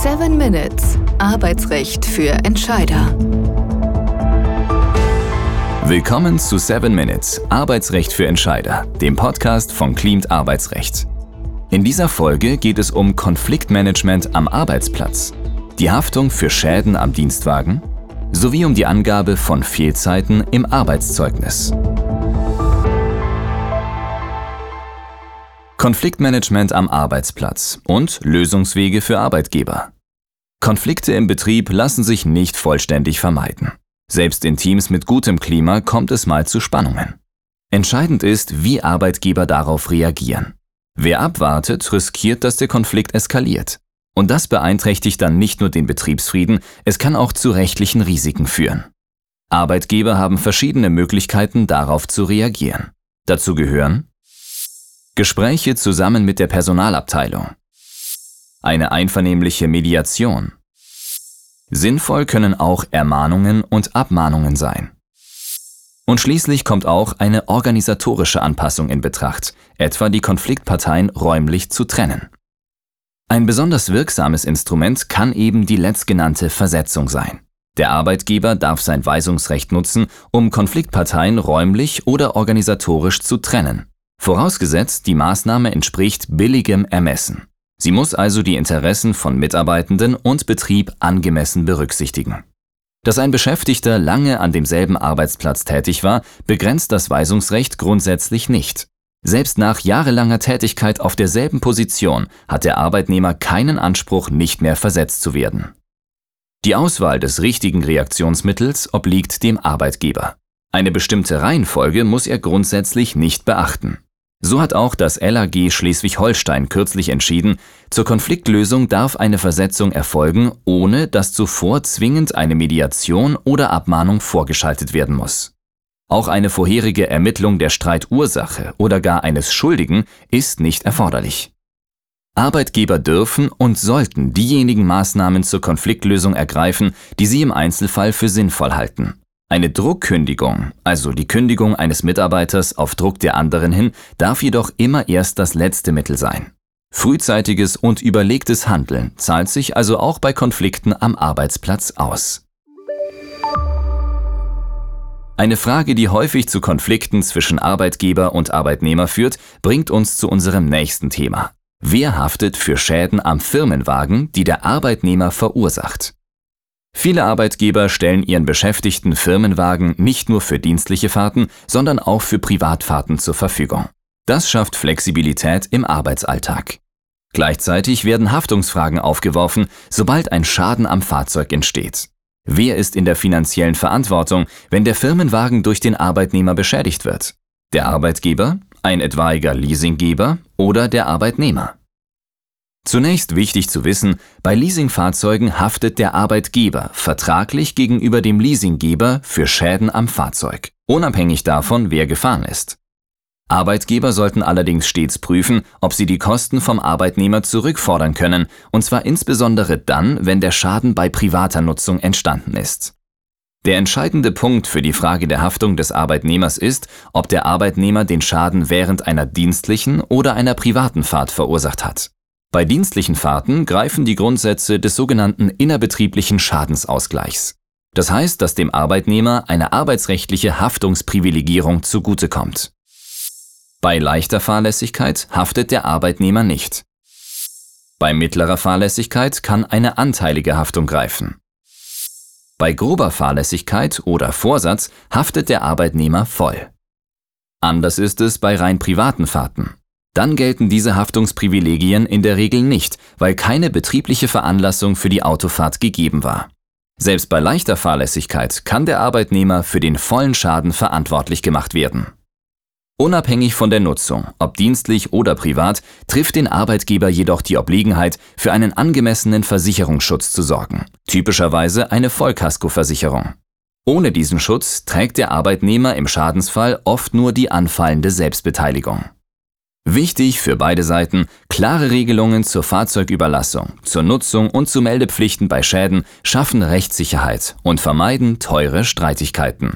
7 Minutes Arbeitsrecht für Entscheider. Willkommen zu 7 Minutes Arbeitsrecht für Entscheider, dem Podcast von Cleamed Arbeitsrecht. In dieser Folge geht es um Konfliktmanagement am Arbeitsplatz, die Haftung für Schäden am Dienstwagen sowie um die Angabe von Fehlzeiten im Arbeitszeugnis. Konfliktmanagement am Arbeitsplatz und Lösungswege für Arbeitgeber. Konflikte im Betrieb lassen sich nicht vollständig vermeiden. Selbst in Teams mit gutem Klima kommt es mal zu Spannungen. Entscheidend ist, wie Arbeitgeber darauf reagieren. Wer abwartet, riskiert, dass der Konflikt eskaliert. Und das beeinträchtigt dann nicht nur den Betriebsfrieden, es kann auch zu rechtlichen Risiken führen. Arbeitgeber haben verschiedene Möglichkeiten, darauf zu reagieren. Dazu gehören Gespräche zusammen mit der Personalabteilung, eine einvernehmliche Mediation. Sinnvoll können auch Ermahnungen und Abmahnungen sein. Und schließlich kommt auch eine organisatorische Anpassung in Betracht, etwa die Konfliktparteien räumlich zu trennen. Ein besonders wirksames Instrument kann eben die letztgenannte Versetzung sein. Der Arbeitgeber darf sein Weisungsrecht nutzen, um Konfliktparteien räumlich oder organisatorisch zu trennen. Vorausgesetzt, die Maßnahme entspricht billigem Ermessen. Sie muss also die Interessen von Mitarbeitenden und Betrieb angemessen berücksichtigen. Dass ein Beschäftigter lange an demselben Arbeitsplatz tätig war, begrenzt das Weisungsrecht grundsätzlich nicht. Selbst nach jahrelanger Tätigkeit auf derselben Position hat der Arbeitnehmer keinen Anspruch, nicht mehr versetzt zu werden. Die Auswahl des richtigen Reaktionsmittels obliegt dem Arbeitgeber. Eine bestimmte Reihenfolge muss er grundsätzlich nicht beachten. So hat auch das LAG Schleswig-Holstein kürzlich entschieden, zur Konfliktlösung darf eine Versetzung erfolgen, ohne dass zuvor zwingend eine Mediation oder Abmahnung vorgeschaltet werden muss. Auch eine vorherige Ermittlung der Streitursache oder gar eines Schuldigen ist nicht erforderlich. Arbeitgeber dürfen und sollten diejenigen Maßnahmen zur Konfliktlösung ergreifen, die sie im Einzelfall für sinnvoll halten. Eine Druckkündigung, also die Kündigung eines Mitarbeiters auf Druck der anderen hin, darf jedoch immer erst das letzte Mittel sein. Frühzeitiges und überlegtes Handeln zahlt sich also auch bei Konflikten am Arbeitsplatz aus. Eine Frage, die häufig zu Konflikten zwischen Arbeitgeber und Arbeitnehmer führt, bringt uns zu unserem nächsten Thema. Wer haftet für Schäden am Firmenwagen, die der Arbeitnehmer verursacht? Viele Arbeitgeber stellen ihren Beschäftigten Firmenwagen nicht nur für dienstliche Fahrten, sondern auch für Privatfahrten zur Verfügung. Das schafft Flexibilität im Arbeitsalltag. Gleichzeitig werden Haftungsfragen aufgeworfen, sobald ein Schaden am Fahrzeug entsteht. Wer ist in der finanziellen Verantwortung, wenn der Firmenwagen durch den Arbeitnehmer beschädigt wird? Der Arbeitgeber, ein etwaiger Leasinggeber oder der Arbeitnehmer? Zunächst wichtig zu wissen, bei Leasingfahrzeugen haftet der Arbeitgeber vertraglich gegenüber dem Leasinggeber für Schäden am Fahrzeug, unabhängig davon, wer gefahren ist. Arbeitgeber sollten allerdings stets prüfen, ob sie die Kosten vom Arbeitnehmer zurückfordern können, und zwar insbesondere dann, wenn der Schaden bei privater Nutzung entstanden ist. Der entscheidende Punkt für die Frage der Haftung des Arbeitnehmers ist, ob der Arbeitnehmer den Schaden während einer dienstlichen oder einer privaten Fahrt verursacht hat. Bei dienstlichen Fahrten greifen die Grundsätze des sogenannten innerbetrieblichen Schadensausgleichs. Das heißt, dass dem Arbeitnehmer eine arbeitsrechtliche Haftungsprivilegierung zugutekommt. Bei leichter Fahrlässigkeit haftet der Arbeitnehmer nicht. Bei mittlerer Fahrlässigkeit kann eine anteilige Haftung greifen. Bei grober Fahrlässigkeit oder Vorsatz haftet der Arbeitnehmer voll. Anders ist es bei rein privaten Fahrten. Dann gelten diese Haftungsprivilegien in der Regel nicht, weil keine betriebliche Veranlassung für die Autofahrt gegeben war. Selbst bei leichter Fahrlässigkeit kann der Arbeitnehmer für den vollen Schaden verantwortlich gemacht werden. Unabhängig von der Nutzung, ob dienstlich oder privat, trifft den Arbeitgeber jedoch die Obliegenheit, für einen angemessenen Versicherungsschutz zu sorgen, typischerweise eine Vollkaskoversicherung. Ohne diesen Schutz trägt der Arbeitnehmer im Schadensfall oft nur die anfallende Selbstbeteiligung. Wichtig für beide Seiten: klare Regelungen zur Fahrzeugüberlassung, zur Nutzung und zu Meldepflichten bei Schäden schaffen Rechtssicherheit und vermeiden teure Streitigkeiten.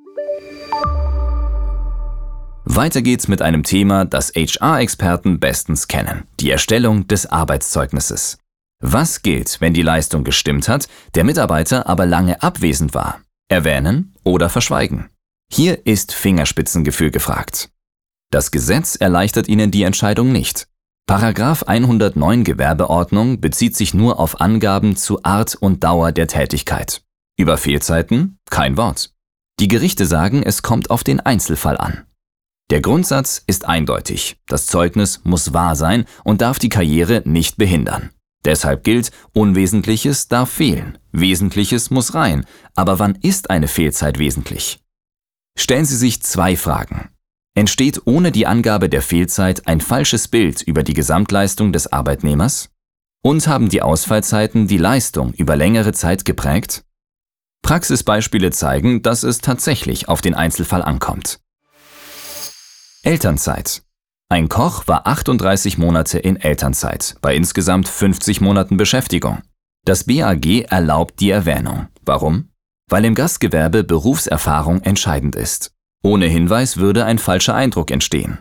Weiter geht's mit einem Thema, das HR-Experten bestens kennen: die Erstellung des Arbeitszeugnisses. Was gilt, wenn die Leistung gestimmt hat, der Mitarbeiter aber lange abwesend war? Erwähnen oder verschweigen? Hier ist Fingerspitzengefühl gefragt. Das Gesetz erleichtert Ihnen die Entscheidung nicht. Paragraph 109 Gewerbeordnung bezieht sich nur auf Angaben zu Art und Dauer der Tätigkeit. Über Fehlzeiten kein Wort. Die Gerichte sagen, es kommt auf den Einzelfall an. Der Grundsatz ist eindeutig. Das Zeugnis muss wahr sein und darf die Karriere nicht behindern. Deshalb gilt, Unwesentliches darf fehlen, Wesentliches muss rein. Aber wann ist eine Fehlzeit wesentlich? Stellen Sie sich 2 Fragen. Entsteht ohne die Angabe der Fehlzeit ein falsches Bild über die Gesamtleistung des Arbeitnehmers? Und haben die Ausfallzeiten die Leistung über längere Zeit geprägt? Praxisbeispiele zeigen, dass es tatsächlich auf den Einzelfall ankommt. Elternzeit. Ein Koch war 38 Monate in Elternzeit, bei insgesamt 50 Monaten Beschäftigung. Das BAG erlaubt die Erwähnung. Warum? Weil im Gastgewerbe Berufserfahrung entscheidend ist. Ohne Hinweis würde ein falscher Eindruck entstehen.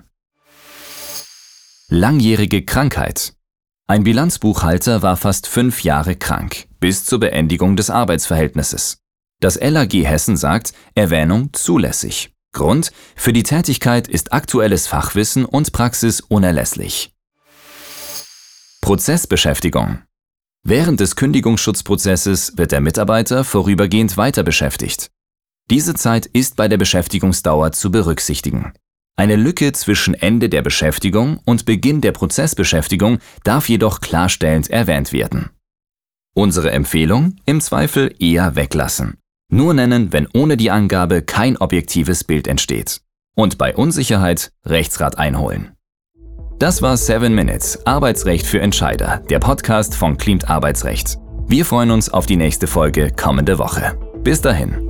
Langjährige Krankheit. Ein Bilanzbuchhalter war fast 5 Jahre krank, bis zur Beendigung des Arbeitsverhältnisses. Das LAG Hessen sagt, Erwähnung zulässig. Grund: Für die Tätigkeit ist aktuelles Fachwissen und Praxis unerlässlich. Prozessbeschäftigung. Während des Kündigungsschutzprozesses wird der Mitarbeiter vorübergehend weiter beschäftigt. Diese Zeit ist bei der Beschäftigungsdauer zu berücksichtigen. Eine Lücke zwischen Ende der Beschäftigung und Beginn der Prozessbeschäftigung darf jedoch klarstellend erwähnt werden. Unsere Empfehlung: im Zweifel eher weglassen. Nur nennen, wenn ohne die Angabe kein objektives Bild entsteht. Und bei Unsicherheit Rechtsrat einholen. Das war 7 Minutes Arbeitsrecht für Entscheider, der Podcast von Klimt Arbeitsrecht. Wir freuen uns auf die nächste Folge kommende Woche. Bis dahin.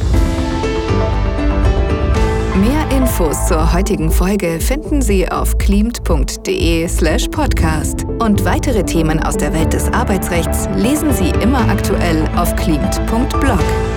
Mehr Infos zur heutigen Folge finden Sie auf klimt.de/podcast. Und weitere Themen aus der Welt des Arbeitsrechts lesen Sie immer aktuell auf klimt.blog.